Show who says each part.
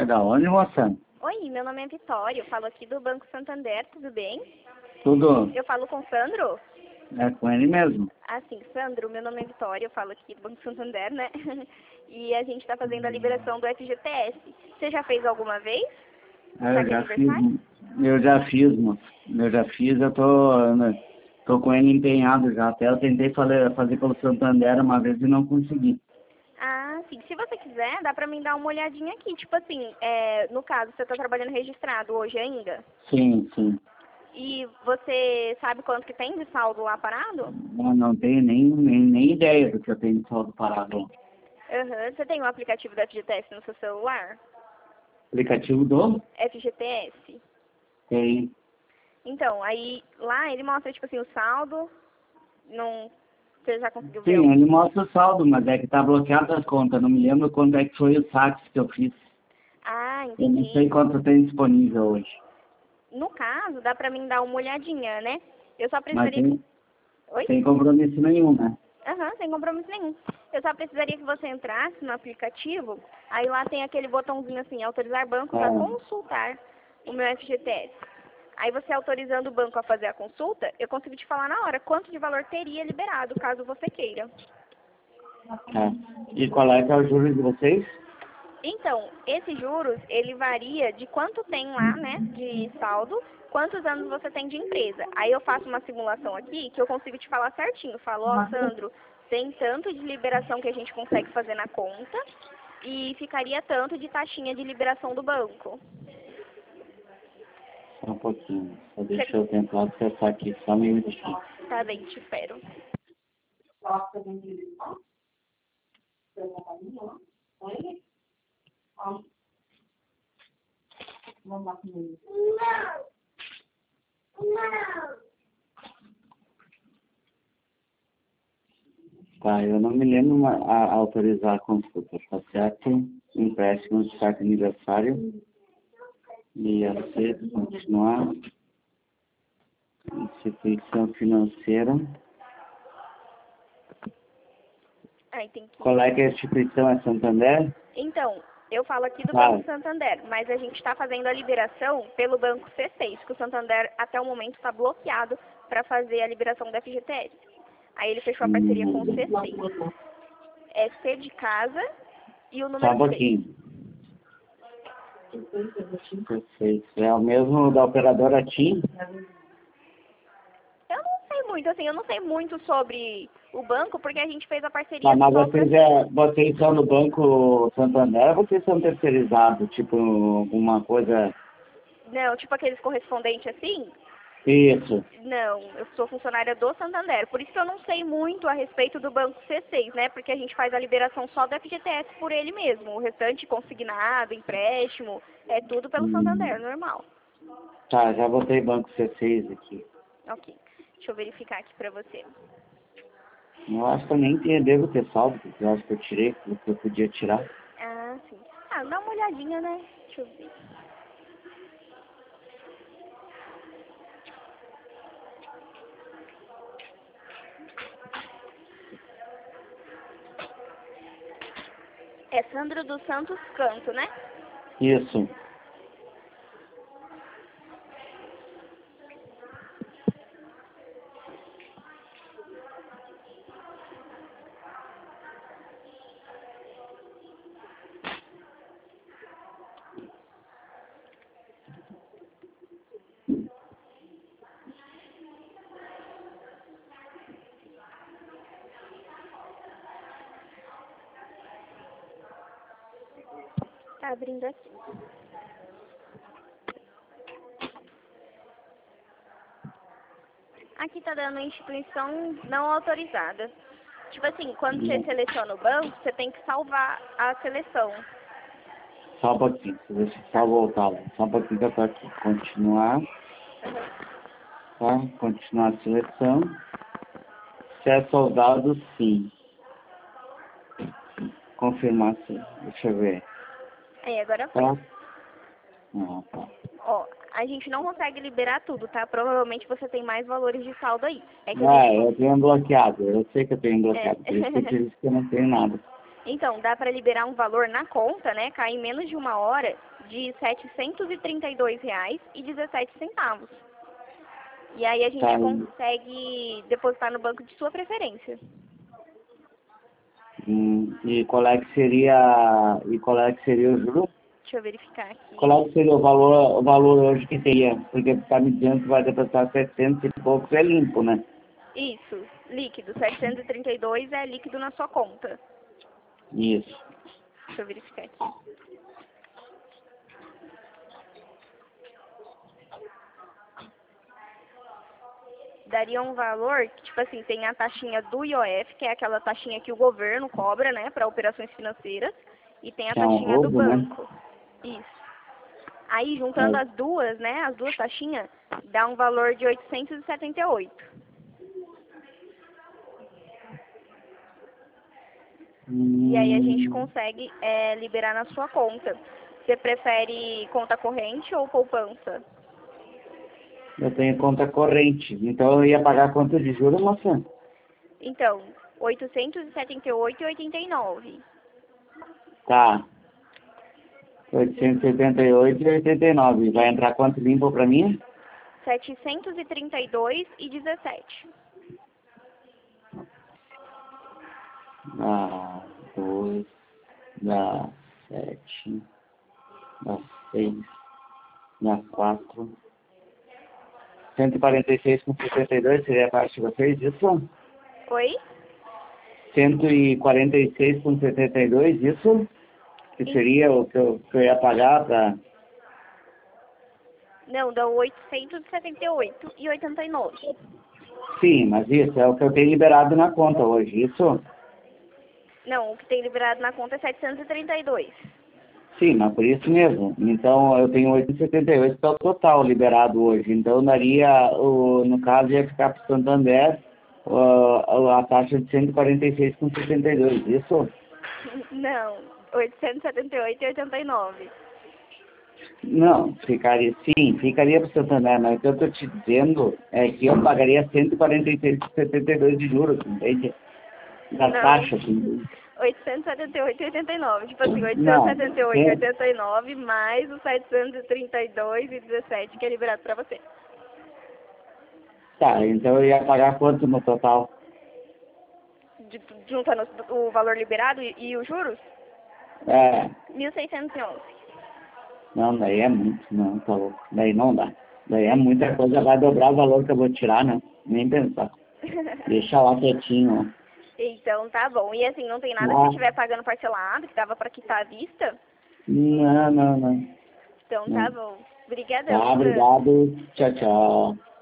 Speaker 1: É da onde, moça?
Speaker 2: Oi, meu nome é Vitória, eu falo aqui do Banco Santander, tudo bem?
Speaker 1: Tudo
Speaker 2: Eu falo com o Sandro?
Speaker 1: é com ele mesmo.
Speaker 2: Ah, sim, Sandro, meu nome é Vitória, eu falo aqui do Banco Santander, né? E a gente está fazendo a liberação do FGTS. Você já fez alguma vez?
Speaker 1: É,
Speaker 2: Tá
Speaker 1: eu
Speaker 2: de
Speaker 1: já fiz,
Speaker 2: aniversário?
Speaker 1: moça. Eu já fiz, tô com ele empenhado já. Até eu tentei fazer pelo Santander uma vez e não consegui.
Speaker 2: Ah, sim. Se você quiser, dá pra mim dar uma olhadinha aqui. Tipo assim, no caso, você tá trabalhando registrado hoje ainda?
Speaker 1: Sim, sim.
Speaker 2: E você sabe quanto que tem de saldo lá parado?
Speaker 1: Eu não tenho nem ideia do que eu tenho de saldo parado.
Speaker 2: Aham. Você tem o aplicativo do FGTS no seu celular?
Speaker 1: Aplicativo do?
Speaker 2: FGTS.
Speaker 1: Tem.
Speaker 2: Então, aí lá ele mostra, tipo assim, o saldo. Não. Você já conseguiu ver?
Speaker 1: Sim, ele mostra o saldo, mas é que tá bloqueado as contas. Não me lembro quanto é que foi o saque que eu fiz.
Speaker 2: Ah,
Speaker 1: Eu não sei
Speaker 2: entendi.
Speaker 1: quanto tem disponível hoje.
Speaker 2: No caso, dá pra mim dar uma olhadinha, né? Eu só
Speaker 1: Mas
Speaker 2: precisaria que... Oi?
Speaker 1: sem compromisso nenhum, né?
Speaker 2: Aham, sem compromisso nenhum. Eu só precisaria que você entrasse no aplicativo, aí lá tem aquele botãozinho assim, autorizar bancos a
Speaker 1: É.
Speaker 2: consultar o meu FGTS. Aí você autorizando o banco a fazer a consulta, eu consigo te falar na hora quanto de valor teria liberado, caso você queira.
Speaker 1: É. E qual é que é o juros de vocês?
Speaker 2: Então, esses juros, ele varia de quanto tem lá, né, de saldo, quantos anos você tem de empresa. Aí eu faço uma simulação aqui que eu consigo te falar certinho. Falo, ó, Sandro, tem tanto de liberação que a gente consegue fazer na conta e ficaria tanto de taxinha de liberação do banco.
Speaker 1: Só um pouquinho. Só deixa
Speaker 2: Você...
Speaker 1: eu tentar acessar aqui, só um minutinho.
Speaker 2: Tá bem, te espero.
Speaker 1: Tá, eu não me lembro autorizar a consulta, tá certo? Empréstimo de carta aniversário. E aceito, continuar. Instituição financeira.
Speaker 2: Aí tem que...
Speaker 1: Qual é que é a instituição? É Santander?
Speaker 2: Então, eu falo aqui do
Speaker 1: Tá.
Speaker 2: Banco Santander, mas a gente está fazendo a liberação pelo Banco C6, que o Santander até o momento está bloqueado para fazer a liberação da FGTS. Aí ele fechou a parceria com o C6. É C de casa e o
Speaker 1: Só
Speaker 2: número
Speaker 1: um
Speaker 2: 6.
Speaker 1: pouquinho. Perfeito. É o mesmo da operadora TIM?
Speaker 2: Eu não sei muito, assim, eu não sei muito sobre o banco, porque a gente fez a
Speaker 1: Tá,
Speaker 2: parceria
Speaker 1: mas
Speaker 2: só para...
Speaker 1: vocês estão no Banco Santander ou vocês são terceirizados? Tipo, alguma coisa...
Speaker 2: Não, tipo aqueles correspondentes assim.
Speaker 1: Isso.
Speaker 2: Não, eu sou funcionária do Santander, por isso que eu não sei muito a respeito do Banco C6, né? Porque a gente faz a liberação só do FGTS por ele mesmo. O restante, consignado, empréstimo, é tudo pelo Santander, normal.
Speaker 1: Tá, já botei Banco C6 aqui.
Speaker 2: Ok, deixa eu verificar aqui pra você.
Speaker 1: Eu acho que eu nem devo ter saldo, porque eu acho que eu tirei o que eu podia tirar.
Speaker 2: Ah, sim. Ah, dá uma olhadinha, né? Deixa eu ver. É Sandro dos Santos Canto, né?
Speaker 1: Isso.
Speaker 2: Tá abrindo aqui. Aqui tá dando instituição não autorizada. Tipo assim, quando você seleciona o banco, você tem que salvar a seleção.
Speaker 1: Só um pouquinho. Deixa eu só voltar. Só um pouquinho que eu tô aqui. Continuar. Tá? Continuar a seleção. Se é soldado, sim. Confirmar, sim. Deixa eu ver.
Speaker 2: Aí, agora foi.
Speaker 1: Tá? Ah, tá.
Speaker 2: Ó, a gente não consegue liberar tudo, tá? Provavelmente você tem mais valores de saldo aí. É que a gente...
Speaker 1: Ah, eu tenho bloqueado. Eu sei que eu tenho
Speaker 2: É.
Speaker 1: bloqueado. Por isso que eu disse que eu não tenho nada.
Speaker 2: Então, dá pra liberar um valor na conta, né? Cair em menos de uma hora de R$ 732,17. E aí a gente
Speaker 1: Tá.
Speaker 2: consegue depositar no banco de sua preferência.
Speaker 1: E qual é que seria o juro?
Speaker 2: Deixa eu verificar aqui.
Speaker 1: Qual é que seria o valor hoje que teria? Porque tá me dizendo que vai depositar 700 e poucos, é limpo, né?
Speaker 2: Isso, líquido. 732 é líquido na sua conta.
Speaker 1: Isso.
Speaker 2: Deixa eu verificar aqui. Daria um valor que, tipo assim, tem a taxinha do IOF, que é aquela taxinha que o governo cobra, né, para operações financeiras, e tem a
Speaker 1: Que é um
Speaker 2: taxinha do
Speaker 1: roubo, né?
Speaker 2: banco. Isso. Aí, juntando as duas, né, as duas taxinhas, dá um valor de 878. E aí a gente consegue liberar na sua conta. Você prefere conta corrente ou poupança?
Speaker 1: Eu tenho conta corrente. Então eu ia pagar quanto de juros, moça?
Speaker 2: Então, 878,89.
Speaker 1: Tá. 878,89. Vai entrar quanto limpo pra mim?
Speaker 2: 732,17.
Speaker 1: Dá 2, dá 7, dá 6, dá 4. 146,62 seria a parte de vocês, isso?
Speaker 2: Oi?
Speaker 1: 146,72, isso? Que seria o que eu ia pagar para...
Speaker 2: Não, dá 878,89.
Speaker 1: Sim, mas isso é o que eu tenho liberado na conta hoje, isso?
Speaker 2: Não, o que tem liberado na conta é 732.
Speaker 1: Sim, mas por isso mesmo. Então eu tenho 878 que é o total liberado hoje. Então daria, no caso, ia ficar para o Santander a taxa de 146,72, isso?
Speaker 2: Não, 878,89.
Speaker 1: Não, ficaria para o Santander, mas o que eu estou te dizendo é que eu pagaria 146,72 de juros, entende? Da
Speaker 2: Não.
Speaker 1: taxa. Assim.
Speaker 2: 878,89. Tipo assim,
Speaker 1: Não,
Speaker 2: 878,89 mais os 732,17 que é liberado pra você.
Speaker 1: tá, então eu ia pagar quanto no total?
Speaker 2: Juntando o valor liberado e os juros?
Speaker 1: É,
Speaker 2: 1.611.
Speaker 1: não, daí é muito, não, tá louco. Daí não dá. Daí é muita coisa, vai dobrar o valor que eu vou tirar, né? Nem pensar. Deixa lá quietinho, ó.
Speaker 2: Então tá bom. E assim, não tem nada
Speaker 1: Ah,
Speaker 2: se estiver pagando parcelado, que dava pra quitar à vista?
Speaker 1: não.
Speaker 2: Então tá
Speaker 1: Não.
Speaker 2: bom. Obrigadão,
Speaker 1: Tá,
Speaker 2: Sandro.
Speaker 1: obrigado. Tchau, tchau.